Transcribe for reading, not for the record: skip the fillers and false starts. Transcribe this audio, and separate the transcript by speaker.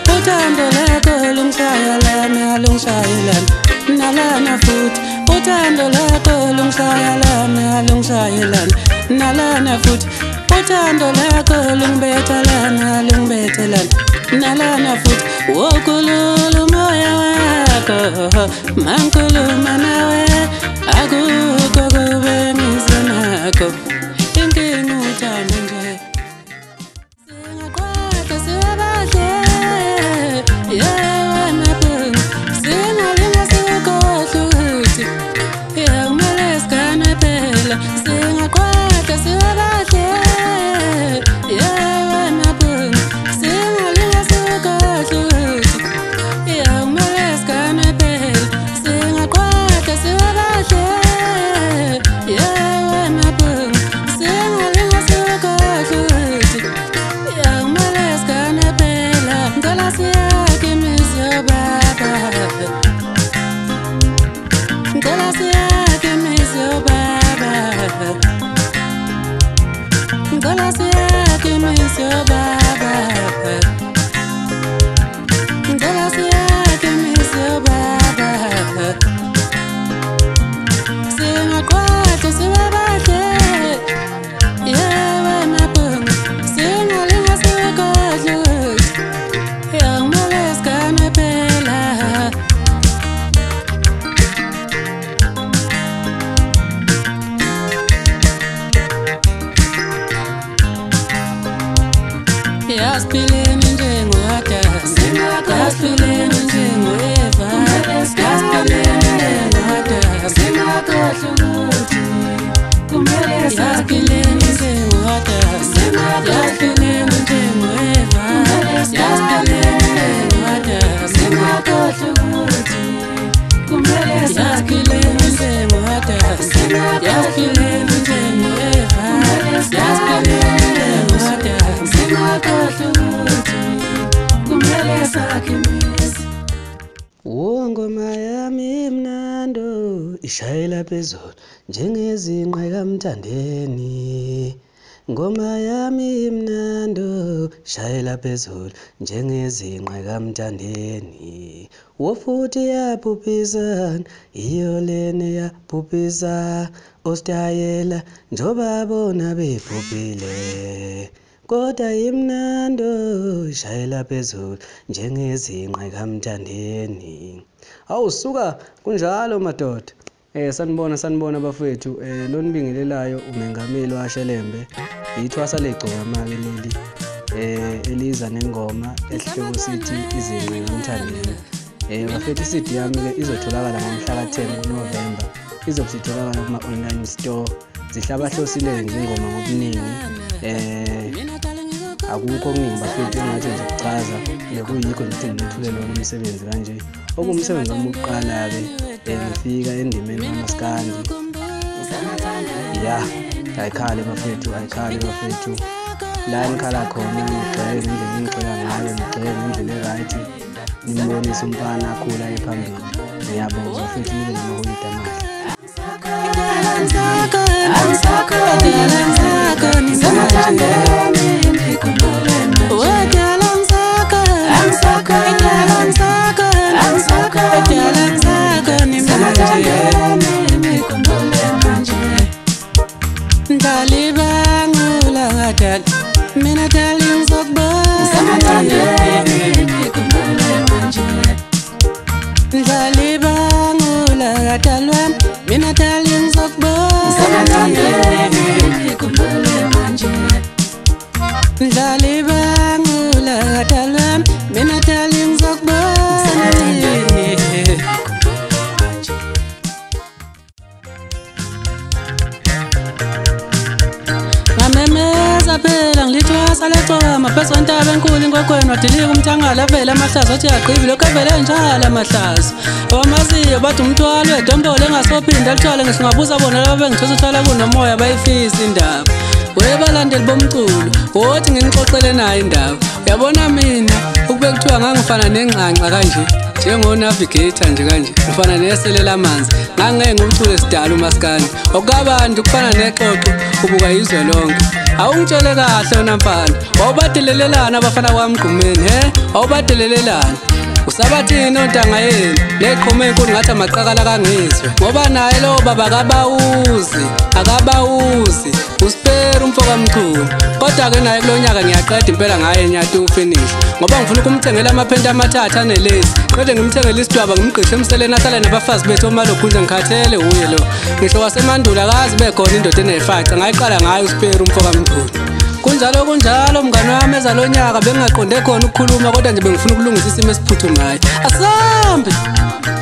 Speaker 1: uthando lwakho lungishayelana lungishayelana nalana futhi uthando lwakho lungishayelana lungishayelana nalana futhi uthando lwakho lungibethelana lungibethelana nalana futhi wokhulula umoya wakho mangikhuluma nawe akukho kube ngisenakho inkinga uthando nje singakwata sibahle yeah wena singalinga sikhohle ukuthi yeah kumele sigane phela singakwata sibahle yeah wena singalinga sikhohle ukuthi yeah kumele sigane phela singakwata sibahle yeah wena singalinga sikhohle ukuthi yeah kumele sigane phela ngala siyakhe imizi yobaba ngala siyakhe imizi yobaba ngala siyakhe imizi yobaba ngala siyakhe imizi yobaba singakwata sibabahle yeah wena singalinga sikhohle yeah kumele sigane phela yasiphileni njengo-Adam yasiphileni njengo-Eva yasiphileni njengo-Adam yasiphileni njengo-Adam yasiphileni njengo-Eva yasiphileni njengo-Adam yasiphileni njengo-Adam yasiphileni njengo-Eva yasiphileni ngoma yami mnando ishayela phezulu njengezinqe kaMthandeni ngoma yami mnando ishayela phezulu njengezinqe kaMthandeni wofuthi yaphuphisana iyo lena yaphuphisa ostayela njoba bona bephuphile kodwa imnando ishayela phezulu njengezinqe kaMthandeni. Awusuka kunjalo madoda. Sanibona bafethu. Lo nibingelelayo umengameli waShelembe. Ithwasa legcoka manje leli. Eliza nengoma esihloko sithi izinqe kaMthandeni. Bafethu iCD yami ke izotholakala ngomhla ka-10 kuNovember. Izobusitholakala kuma-online store. Zihlabahlosile nje ingoma ngobuningi. Akukho okuningi bafethu engathi nje ukuchaza bekuyikho nje ngithule lo umsebenzi kanje okumsebenzi wami uqala ke ngifika endimeni kaMaskandi ya ayikhale bafethu la ngikhala khona ngigxeke indlela engigxeka ngayo ngigxeke indlela e-right ngibonisa umfana akhula ephambili ngiyabonga bafethu nibe namaholide mina dali ngizokubona ndlali bangula kadalwa mina dali ngizokubona ndlali bangula kadalwa mina dali ngizokubona ngamemeza phela ngilithwasa legcoka maphezu ntaba enkulu inkokhweni wadilika umthangala vele amahlazo athi yagqibi lokho vele njalo amahlazo awamaziyo bathi umthwalo wedombolo engasophinda alithwale ngisho ngabuza bona laba bengithosa uhlala kunomoya bayifisa indaba webalandeli bomculo wothi nginixoxele nayo indaba uyabona mina ukube kuthiwa ngangifana nengqanqa kanje njengo-navigator nje kanje ufana neselela amanzi ngangeke ngumthule sidala umaskandi okukabantu kufana nexoxo ubuka izwe lonke awungitshele kahle wena mfana wawubadelelelana abafana kwamgqumeni wawubadelelelana usabathini ontanga yenu neqhuma enkulu ngathi amaqakala kangizwe ngoba naye lo baba akabawuzi uspare umfoka mkhulu kodwa ke naye kulonyaka ngiyaqeda impela ngaye nyati ufinish ngoba ngifuna ukumthengela amaphenti amathatha nelezi qede ngimthengele isidwaba ngimgqishe emseleni ahlale nabafazi bethu omalokhunje ngikhathele uye lo ngisho wasemandulo akazi bekhona indoda enefaca ngayiqala ngayo uspare umfoka mkhulu kunjalo mngani wami ezalonyaka bengingaqonde khona ukukhuluma kodwa nje bengifuna ukulungisa isimo esiphuthumayo asambe